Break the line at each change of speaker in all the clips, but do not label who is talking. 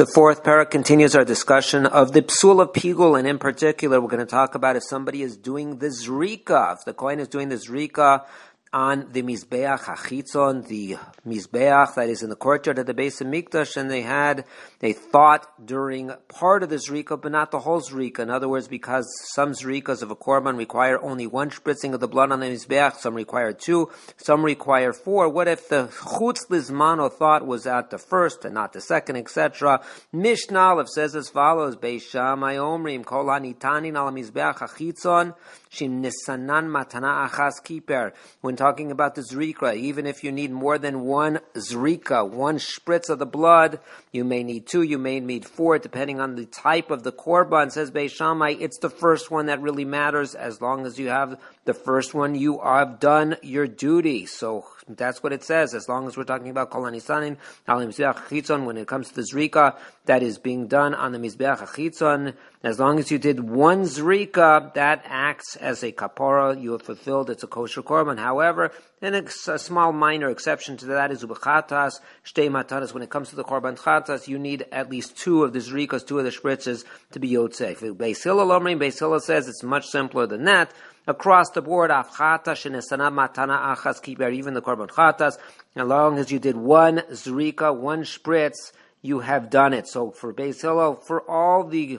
The fourth parak continues our discussion of the psul of pigul, and in particular, we're going to talk about if somebody is doing the zrika, if the kohen is doing the zrika on the mizbeach hachitzon, the mizbeach that is in the courtyard of the Beis Hamikdash, and they thought during part of the zrika, but not the whole zrika. In other words, because some zrikas of a korban require only one spritzing of the blood on the mizbeach, some require two, some require four. What if the chutz lizmano thought was at the first and not the second, etc.? Mishnah Aleph says as follows: Beis Shammai omrim kol hanitanin al mizbeach hachitzon shim nisanan matana achas kiper. When talking about the zrika, even if you need more than one zrika, one spritz of the blood, you may need two, you may need four, depending on the type of the korban. Says Beis Shammai, it's the first one that really matters. As long as you have the first one, you have done your duty. So that's what it says. As long as we're talking about kol hanisanin al mizbeach hachitzon, when it comes to the zrika that is being done on the mizbeach hachitzon, as long as you did one zrika, that acts as a kapara. You have fulfilled. It's a kosher korban. However, a small minor exception to that is ubechatas, shtei matanas. When it comes to the korban chatas, you need at least two of the zrikas, two of the spritzes to be yotzei. Beis Hillel omrim, Beis Hillel says it's much simpler than that. Across the board, afchata shenesana matana achas kiper, even the korban chatas, as long as you did one zrika, one spritz, you have done it. So for Beis Hillel, for all the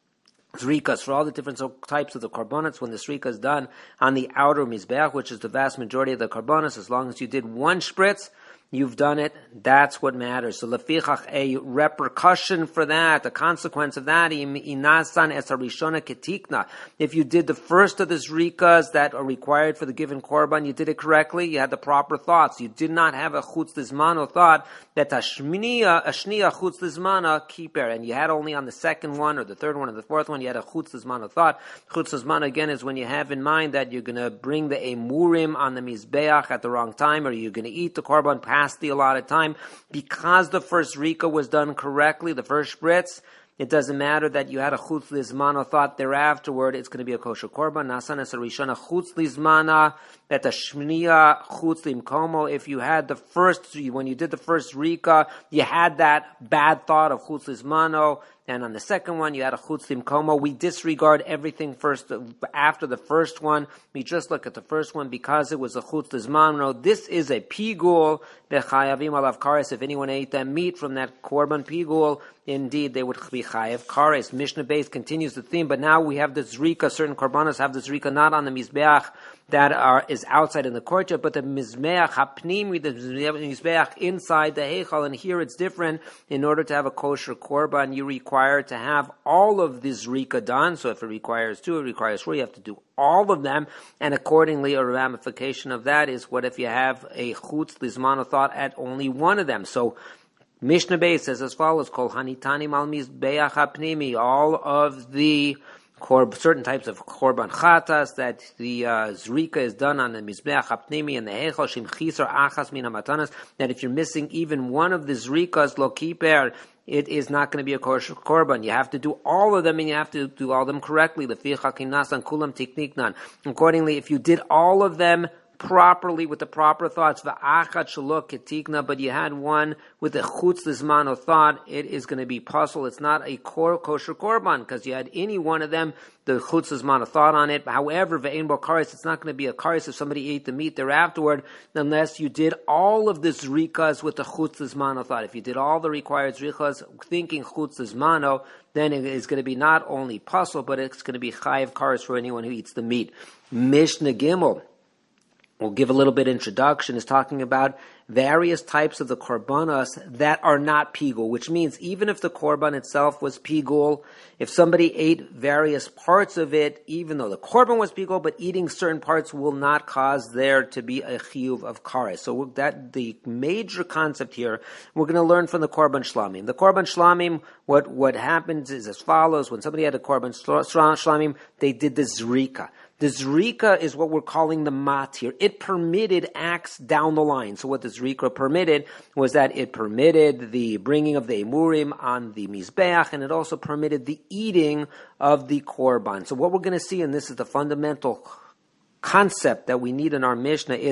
zrikas, for all the different types of the korbanos, when the zrika is done on the outer mizbeach, which is the vast majority of the korbanos, as long as you did one spritz, you've done it. That's what matters. So lefichach, a repercussion for that, a consequence of that, inasan es harishona ketikna. If you did the first of the zrikas that are required for the given korban, you did it correctly. You had the proper thoughts. You did not have a chutz lizmano thought that ashniya chutz lizmana kiper, and you had only on the second one or the third one or the fourth one, you had a chutz lizmano thought. Chutz lizmana again is when you have in mind that you're going to bring the emurim on the mizbeach at the wrong time, or you're going to eat the korban past the allotted time. Because the first rika was done correctly, the first spritz, it doesn't matter that you had a chutz lizmana thought thereafterward, it's going to be a kosher korban. Nasan es harishona chutz lizmana, that the shminiya chutz limkomo. If you had the first, when you did the first rika, you had that bad thought of chutz lizmano, and on the second one, you had a chutz limkomo. We disregard everything first after the first one. We just look at the first one because it was a chutz lizmano. This is a pigul bechayavim alav kares. If anyone ate that meat from that korban pigul, indeed they would be chayav kares. Mishnah Beis continues the theme, but now we have the zrika. Certain korbanos have the zrika not on the mizbeach that is outside in the courtyard, but the mizbeach hapnimi, the mizbeach inside the heichal, and here it's different. In order to have a kosher korban, you require to have all of the zrika done. So if it requires two, it requires four, you have to do all of them, and accordingly a ramification of that is what if you have a chutz lizmano thought at only one of them. So Mishnah Beis says as follows: Kol hanitani mal mizbeach hapnimi, all of the certain types of korban chatas that the zrika is done on the mizbeach hapnimi and the heichal shim chisar achas min hamatanas, that if you're missing even one of the zrikas lo kiper, it is not going to be a kosher korban. You have to do all of them, and you have to do all of them correctly. Lefichach kinasan kulam tikniknan. Accordingly, if you did all of them properly with the proper thoughts, va'achat shalok ketikna, but you had one with a chutz lizmano thought, it is going to be puzzle. It's not a kosher korban because you had any one of them, the chutz lizmano thought on it. However, ve'ein bo kares, it's not going to be a kares if somebody ate the meat thereafterward, unless you did all of the zrikas with the chutz lizmano thought. If you did all the required zrikas thinking chutz lizmano, then it is going to be not only puzzle, but it's going to be chayav kares for anyone who eats the meat. Mishnah Gimel, we'll give a little bit of introduction, is talking about various types of the korbanos that are not pigul, which means even if the korban itself was pigul, if somebody ate various parts of it, even though the korban was pigul, but eating certain parts will not cause there to be a chiyuv of kares. So that the major concept here, we're going to learn from the korban shlamim. The korban shlamim, what happens is as follows: when somebody had a korban shlamim, they did the zrika. The zrika is what we're calling the matir. It permitted acts down the line. So what the zrika permitted was that it permitted the bringing of the emurim on the mizbeach, and it also permitted the eating of the korban. So what we're going to see, and this is the fundamental concept that we need in our Mishnah, is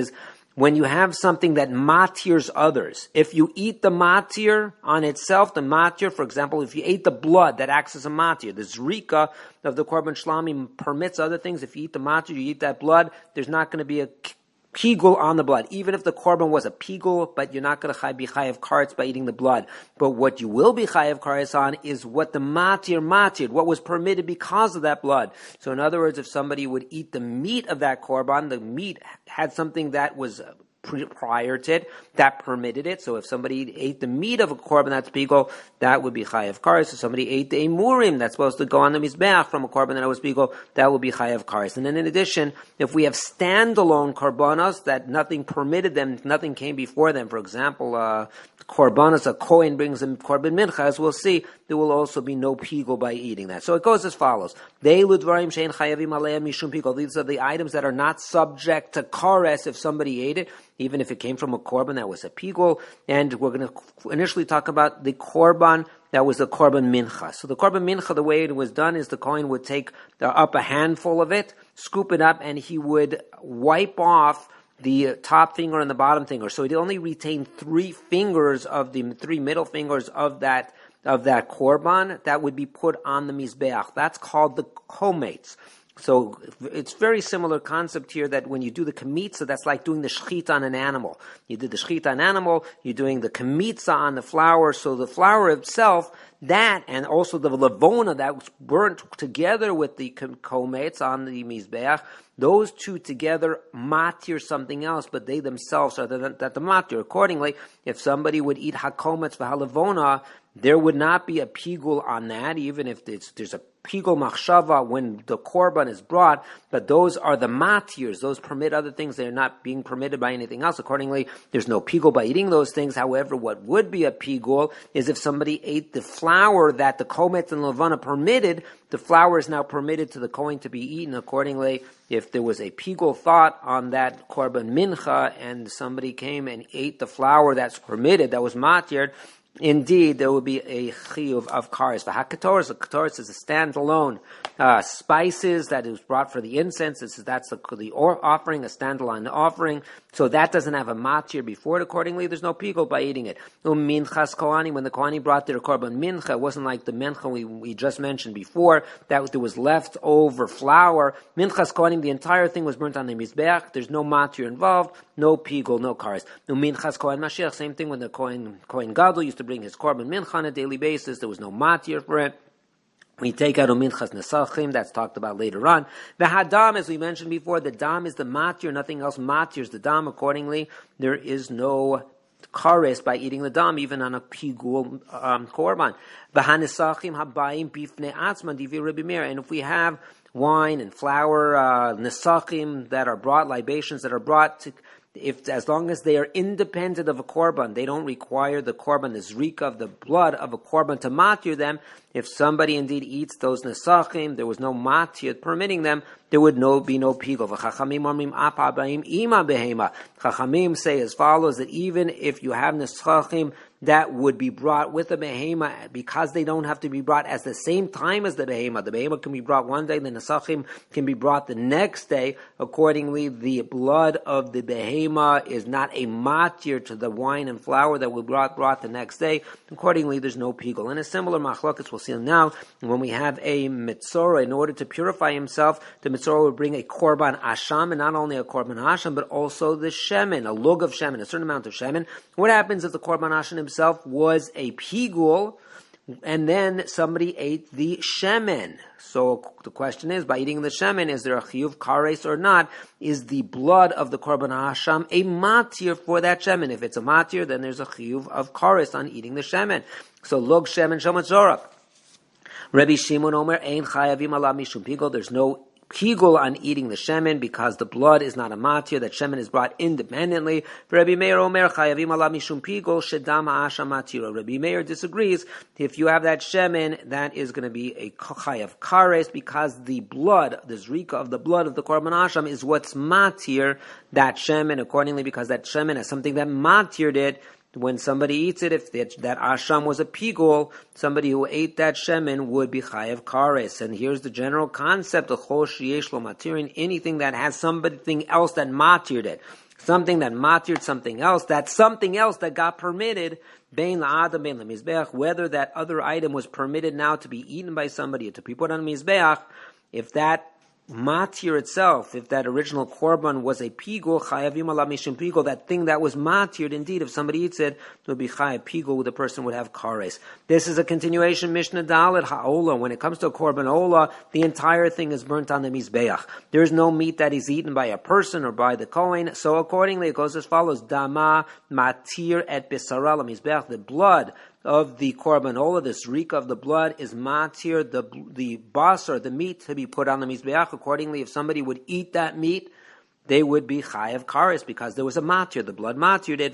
when you have something that matirs others, if you eat the matir on itself, the matir, for example, if you ate the blood that acts as a matir, the zrika of the korban shlami permits other things. If you eat the matir, you eat that blood, there's not going to be a pigul on the blood, even if the korban was a pigul, but you're not going to be chayav karetz by eating the blood. But what you will be chayav karetz on is what the matired, what was permitted because of that blood. So in other words, if somebody would eat the meat of that korban, the meat had something that was prior to it that permitted it. So if somebody ate the meat of a korban that's pigul, that would be chayav karetz. If somebody ate the emurim that's supposed to go on the mizbeach from a korban that was pigul, that would be chayav karetz. And then in addition, if we have standalone korbanos that nothing permitted them, nothing came before them, for example, korbanos, a kohen brings in korban mincha, as we'll see, there will also be no pigul by eating that. So it goes as follows. These are the items that are not subject to kares if somebody ate it, even if it came from a korban that was a pigul. And we're going to initially talk about the korban that was the korban mincha. So the korban mincha, the way it was done is the kohen would take up a handful of it, scoop it up, and he would wipe off the top finger and the bottom finger. So he'd only retain 3 fingers of the 3 middle fingers of that korban that would be put on the mizbeach. That's called the kometz. So it's very similar concept here that when you do the kemitza, that's like doing the shechita on an animal. You did the shechita on an animal, you're doing the kemitza on the flour. So the flour itself, that and also the levona that was burnt together with the kometz on the mizbeach, those two together matir something else, but they themselves are the matir. Accordingly, if somebody would eat hakometz v'halavona, there would not be a pigul on that, even if there's a pigul machshava when the korban is brought, but those are the matirs. Those permit other things. They're not being permitted by anything else. Accordingly, there's no pigul by eating those things. However, what would be a pigul is if somebody ate the flour that the kometz and levana permitted, the flour is now permitted to the kohen to be eaten. Accordingly, if there was a pigul thought on that korban mincha and somebody came and ate the flour that's permitted, that was matir, indeed, there will be a chiyuv of kares. The katoris is a standalone spices that is brought for the incense. That's the offering, a standalone offering. So that doesn't have a matir before it. Accordingly, there's no pigul by eating it. Minchas kohani, when the kohani brought their korban mincha, it wasn't like the mincha we just mentioned before, that there was leftover flour. Minchas kohani, the entire thing was burnt on the mizbeach. There's no matir involved, no pigul, no kares. Minchas kohen mashiach, same thing when the kohen gadol used to bring his korban mincha on a daily basis. There was no matir for it. We take out minchas nesachim, that's talked about later on. The hadam, as we mentioned before, the dam is the matir, nothing else matirs the dam. Accordingly, there is no kares by eating the dam, even on a pigul korban. V'hanesachim habayim bifnei atzman divi Rabbi Meir. And if we have wine and flour, nesachim that are brought, libations that are brought to, as long as they are independent of a korban, they don't require the korban, the zrika of the blood of a korban to matir them. If somebody indeed eats those nesachim, there was no matir permitting them, there would be no pigul. Chachamim say as follows, that even if you have nesachim that would be brought with the behema, because they don't have to be brought at the same time as the behema can be brought one day, the nesachim can be brought the next day. Accordingly, the blood of the behema is not a matir to the wine and flour that will be brought the next day. Accordingly, there's no pigul. And a similar machlokas we'll see now, when we have a mitzorah, in order to purify himself, the mitzorah would bring a korban asham, and not only a korban asham, but also the shemen, a lug of shemen, a certain amount of shemen. What happens if the korban asham himself was a pigul, and then somebody ate the shemen? So the question is, by eating the shemen, is there a chiyuv kares or not? Is the blood of the korban hasham a matir for that shemen? If it's a matir, then there's a chiyuv of kares on eating the shemen. So log shemen shomat zorak. Rabbi Shimon Omer ein chayavim ala mishum pigul. There's no pigul on eating the shemen because the blood is not a matir. That shemen is brought independently. Rabbi Meir Omer chayavim ala mishum pigul shedam ha'asham matira. Rabbi Meir disagrees. If you have that shemen, that is going to be a chayav kares because the blood, the zrika of the blood of the korban hasham is what's matir that shemen. Accordingly, because that shemen is something that matired it, when somebody eats it, if that asham was a pigul, somebody who ate that shemen would be chayav kares. And here's the general concept of chol sheyesh lo matirin, anything that has something else that matired it. something that matired something else, that's something else that got permitted, bein la'adam, bein la'mizbeach, whether that other item was permitted now to be eaten by somebody or to be put on mizbeach, if that matir itself, if that original korban was a pigul, chayavim ala mishum pigul, that thing that was matired, indeed, if somebody eats it, it would be chayav pigul, the person would have kares. This is a continuation, Mishnah Dalet ha'ola. When it comes to a korban ola, the entire thing is burnt on the mizbeach. There is no meat that is eaten by a person or by the kohen, so accordingly it goes as follows, dama matir et bisara la mizbeach, the blood of the korban ola, this reek of the blood, is matir, the basar, the meat, to be put on the mizbeach. Accordingly, if somebody would eat that meat, they would be chayav kares, because there was a matir, the blood matired it.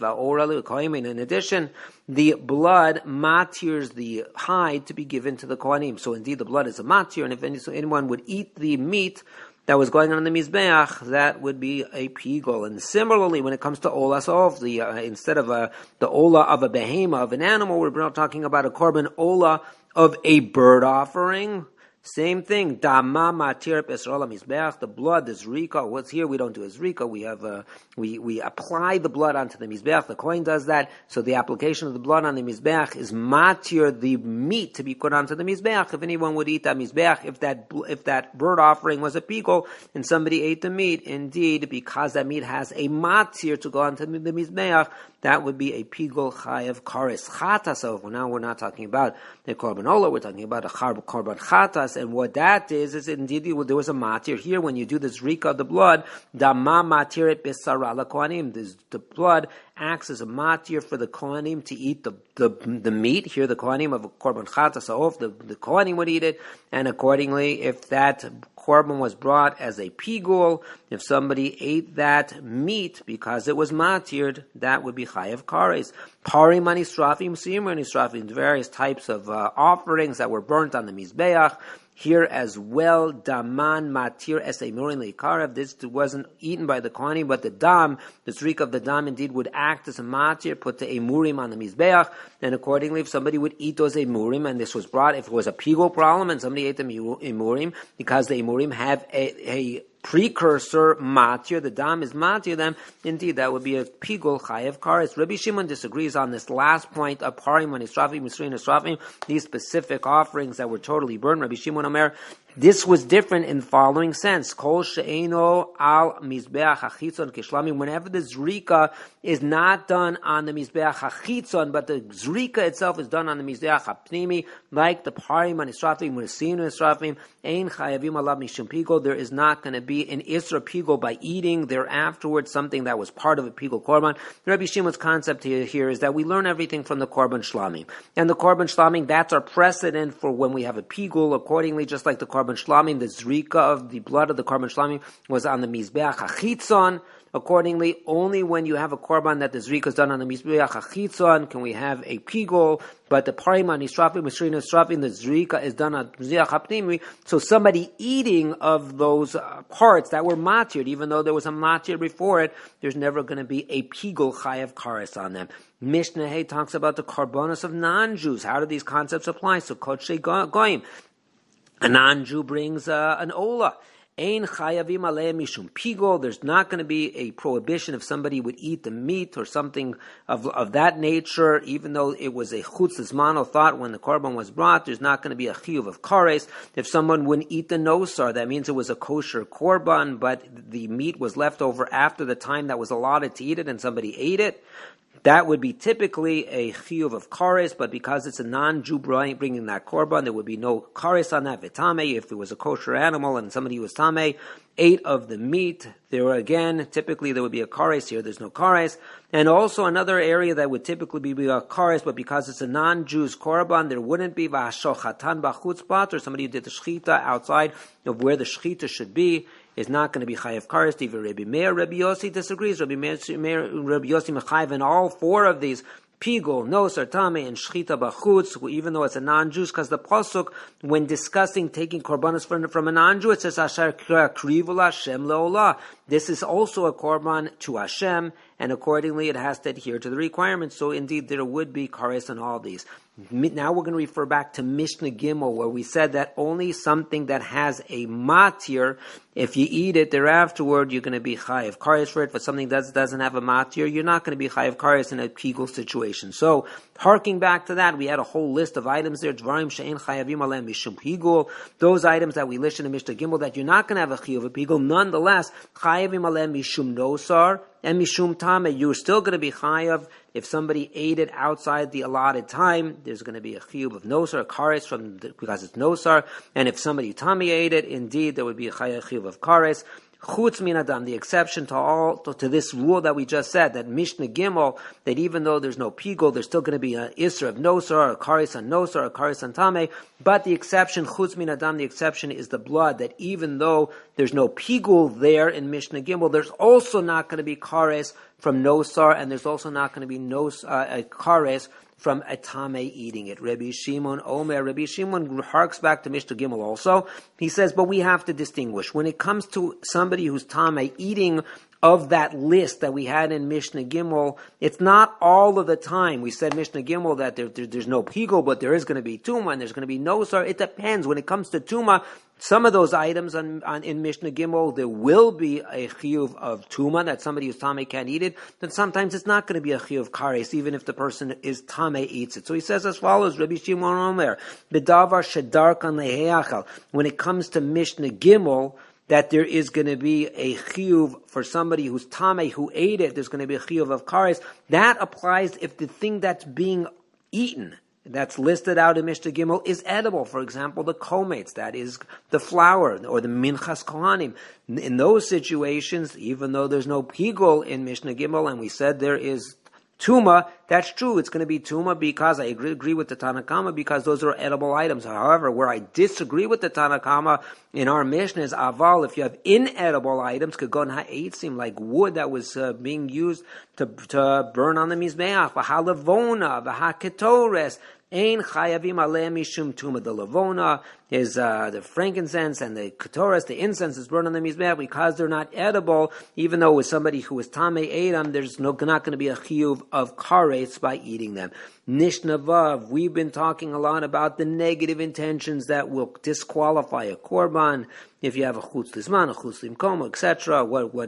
In addition, the blood matirs the hide to be given to the kohanim. So indeed, the blood is a matir, and if anyone would eat the meat that was going on in the mizbeach, that would be a pigul. And similarly, when it comes to ola sof, instead of the ola of a behema, of an animal, we're now talking about a korban ola of a bird offering. Same thing. Dama matir pesrola mizbeach. The blood, the zrika. What's here? We don't do a zrika. We have we apply the blood onto the mizbeach. The kohen does that. So the application of the blood on the mizbeach is matir, the meat to be put onto the mizbeach. If anyone would eat that mizbeach, if that bird offering was a pigul and somebody ate the meat, indeed, because that meat has a matir to go onto the mizbeach, that would be a pigul chayav kares chatas. So now we're not talking about the korban ola. We're talking about a korban chatas. And what that is indeed there was a matir here. When you do this rika of the blood, dama matiret besara la kohanim. The blood acts as a matir for the kohanim to eat the meat. Here, the kohanim of a korban chatas off, the kohanim would eat it, and accordingly, if that korban was brought as a pigul, if somebody ate that meat because it was matired, that would be chayav kares. Parim anisrafim, simur anisrafim, various types of offerings that were burnt on the mizbeach. Here as well, daman matir es emurim leikarev. This wasn't eaten by the kohanim, but the dam, the streak of the dam, indeed would act as a matir, put the emurim on the mizbeach, and accordingly, if somebody would eat those emurim, and this was brought, if it was a pigul problem, and somebody ate the emurim, because the emurim have a precursor matir, the dam is matir them, indeed that would be a pigul chayav kares. Rabbi Shimon disagrees on this last point of parim anisrafim, misrin anisrafim, these specific offerings that were totally burned. Rabbi Shimon Omer, this was different in the following sense. Kol she'eno al mizbeach hachitzon kishlamim. Whenever the zrika is not done on the mizbeach hachitzon, but the zrika itself is done on the mizbeach hapnimi, like the parim anisrafim, misrin anisrafim, ein chayavim alav mishum pigul. There is not going to be an isra pigul by eating there afterwards something that was part of a pigul korban. Rabbi Shimon's concept here is that we learn everything from the korban shlamim. And the korban shlamim, that's our precedent for when we have a pigul. Accordingly, just like the korban shlamim, the zrika of the blood of the korban shlamim was on the mizbeach hachitzon. Accordingly, only when you have a korban that the zrika is done on the mizbeach hachitzon can we have a pigul. But the parim anisrafim, misrin anisrafim, the zrika is done on mizbeach hapnimi. So somebody eating of those parts that were matired, even though there was a matir before it, there's never going to be a pigul chayav kares on them. Mishnah Hay talks about the korbanos of non-Jews. How do these concepts apply? So kodshe goyim. A non-Jew brings an ola. Ein chayavim aleh mishum pigul. There's not going to be a prohibition if somebody would eat the meat or something of that nature, even though it was a chutz zmano thought when the korban was brought. There's not going to be a chiyuv of kares. If someone wouldn't eat the nosar, that means it was a kosher korban, but the meat was left over after the time that was allotted to eat it, and somebody ate it. That would be typically a chiyuv of kares, but because it's a non-Jew bringing that korban, there would be no kares on that. V'tamei, if it was a kosher animal and somebody was tamei, ate of the meat, typically there would be a kares. Here there's no kares. And also another area that would typically be a kares, but because it's a non-Jew's korban, there wouldn't be v'ashochatan b'chutzpat, or somebody who did the shechita outside of where the shechita should be, is not going to be chayav kares. Rabbi Meir, Rabbi Yossi disagrees. Rabbi Yossi mechayev in all four of these, pigul, nosar, tamei, and shchita b'chutz, even though it's a non-Jew, because the pasuk, when discussing taking korbanos from a non-Jew, it says asher krivu l'Hashem le'olah. this is also a korban to Hashem, and accordingly it has to adhere to the requirements. So indeed there would be kares on all these. Now we're going to refer back to Mishnah Gimel, where we said that only something that has a matir, if you eat it thereafterward, you're going to be chayav kares for it. But something that doesn't have a matir, you're not going to be chayav kares in a pigul situation. So, harking back to that, we had a whole list of items there. Dvarim she'en chayavim alem mishum pigul. Those items that we listed in Mishnah Gimel that you're not going to have a chiyuv of pigul. Nonetheless, chayavim alem mishum nosar and mishum tameh. You're still going to be chayav. If somebody ate it outside the allotted time, there's going to be a chiyuv of nosar, kares because it's nosar. And if somebody tameh ate it, indeed there would be a chiyuv of kares. Chutz min adam, the exception to this rule that we just said, that Mishnah Gimel, that even though there's no pigul, there's still going to be an isra of nosar, a kares on nosar, a kares on tameh. But the exception, chutz min adam, the exception is the blood, that even though there's no pigul there in Mishnah Gimel, there's also not going to be kares from nosar, and there's also not going to be kares from a tameh eating it. Rabbi Shimon Omer. Rabbi Shimon harks back to Mishnah Gimel also. He says, but we have to distinguish. When it comes to somebody who's tameh eating of that list that we had in Mishnah Gimel, it's not all of the time. We said Mishnah Gimel that there's no pigul, but there is going to be tuma and there's going to be nosar. It depends. When it comes to tuma, some of those items in Mishnah Gimel, there will be a chiyuv of tuma, that somebody who's tameh can't eat it. Then sometimes it's not going to be a chiyuv kares, even if the person is tameh eats it. So he says as follows, Rabbi Shimon Omer, B'davar shedarkan leheachal. When it comes to Mishnah Gimel, that there is going to be a chiyuv for somebody who's tameh, who ate it, there's going to be a chiyuv of kares. That applies if the thing that's being eaten, that's listed out in Mishnah Gimel, is edible. For example, the kometz, that is the flour, or the minchas kohanim. In those situations, even though there's no pigul in Mishnah Gimel, and we said there is tuma, that's true. It's going to be tuma because I agree with the Tanna Kama, because those are edible items. However, where I disagree with the Tanna Kama in our Mishnah is aval, if you have inedible items, kagon ha'etzim, like wood that was being used to burn on the mizbeach, v'halavona, v'haketores, ein chayavim aleh mishum tuma. The lavona is the frankincense, and the ketoras, the incense, is burned on the mizbeach because they're not edible. Even though with somebody who is tameh ate them, there's not going to be a chiyuv of karetz by eating them. Nishnavav, we've been talking a lot about the negative intentions that will disqualify a korban. If you have a chutz lizman, a chutz limkoma, etc.,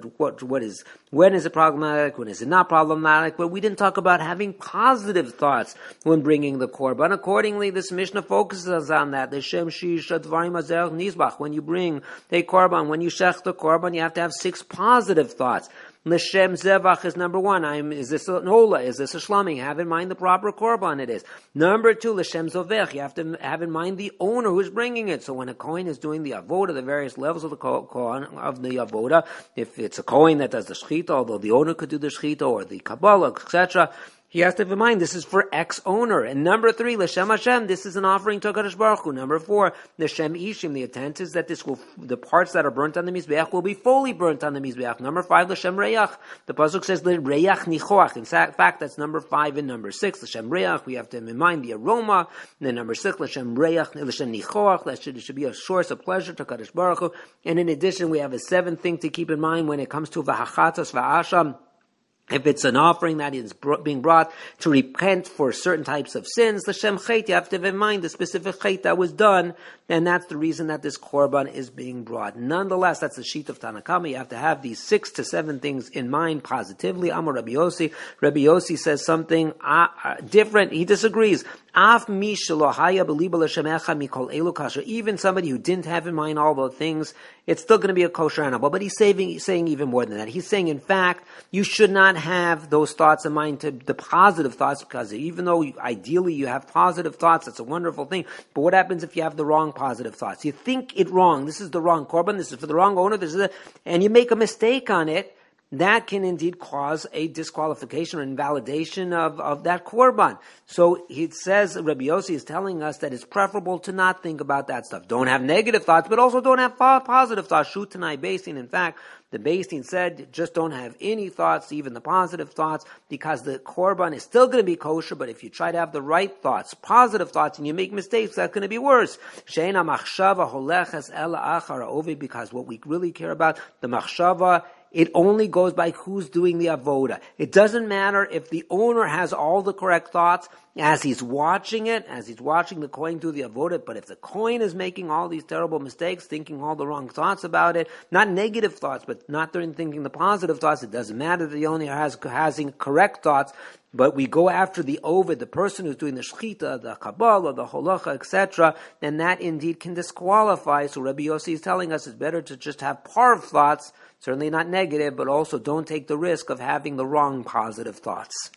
when is it problematic, when is it not problematic? But we didn't talk about having positive thoughts when bringing the korban. Accordingly, this Mishnah focuses on that. The Shem Shish Advarim Azer Nizbach. When you bring a korban, when you shech the korban, you have to have 6 positive thoughts. L'shem zevach is number 1. Is this an ola? Is this a shlaming? Have in mind the proper korban it is. Number 2, l'shem zovech. You have to have in mind the owner who's bringing it. So when a kohen is doing the avoda, the various levels of the kohen of the avoda, if it's a kohen that does the shechita, although the owner could do the shechita or the kabbalah, etc., he has to have in mind this is for ex-owner. And number 3, l'shem Hashem, this is an offering to HaKadosh Baruch Hu. Number 4, l'shem Ishim, the intent is that the parts that are burnt on the mizbeach will be fully burnt on the mizbeach. Number 5, l'shem Reach. The pasuk says l'reach nichoach. In fact, that's number 5 and number 6. L'shem Reach, we have to have in mind the aroma. And then number 6, l'shem Reach, l'shem nichoach. That should be a source of pleasure to HaKadosh Baruch Hu. And in addition, we have a 7th thing to keep in mind when it comes to v'hachatas v'asham. If it's an offering that is being brought to repent for certain types of sins, l'shem chet, you have to have in mind the specific chet that was done, and that's the reason that this korban is being brought. Nonetheless, that's the sheet of Tanna Kama. You have to have these 6 to 7 things in mind positively. Amar Rabbi Yossi. Rabbi Yossi says something different. He disagrees. Even somebody who didn't have in mind all those things, it's still going to be a kosher animal. But he's saying even more than that. He's saying, in fact, you should not have those thoughts in mind, to the positive thoughts, because even though ideally you have positive thoughts, that's a wonderful thing. But what happens if you have the wrong positive thoughts? You think it wrong. This is the wrong korban. This is for the wrong owner. And you make a mistake on it. That can indeed cause a disqualification or invalidation of that korban. So he says, Rabbi Yossi is telling us that it's preferable to not think about that stuff. Don't have negative thoughts, but also don't have positive thoughts. Shut Tanai Beis Din. In fact, the Beis Din said, just don't have any thoughts, even the positive thoughts, because the korban is still going to be kosher, but if you try to have the right thoughts, positive thoughts, and you make mistakes, that's going to be worse. She'ena machshava holeches ela achar ovi, because what we really care about, the machshava, It only goes by who's doing the avoda. It doesn't matter if the owner has all the correct thoughts as he's watching it, as he's watching the Kohen do the avoda, but if the Kohen is making all these terrible mistakes, thinking all the wrong thoughts about it, not negative thoughts, but not thinking the positive thoughts, it doesn't matter that the owner has correct thoughts, but we go after the Ovid, the person who's doing the Shechita, the Kabbalah, the Holacha, etc., and that indeed can disqualify. So Rabbi Yossi is telling us it's better to just have parv thoughts, certainly not negative, but also don't take the risk of having the wrong positive thoughts.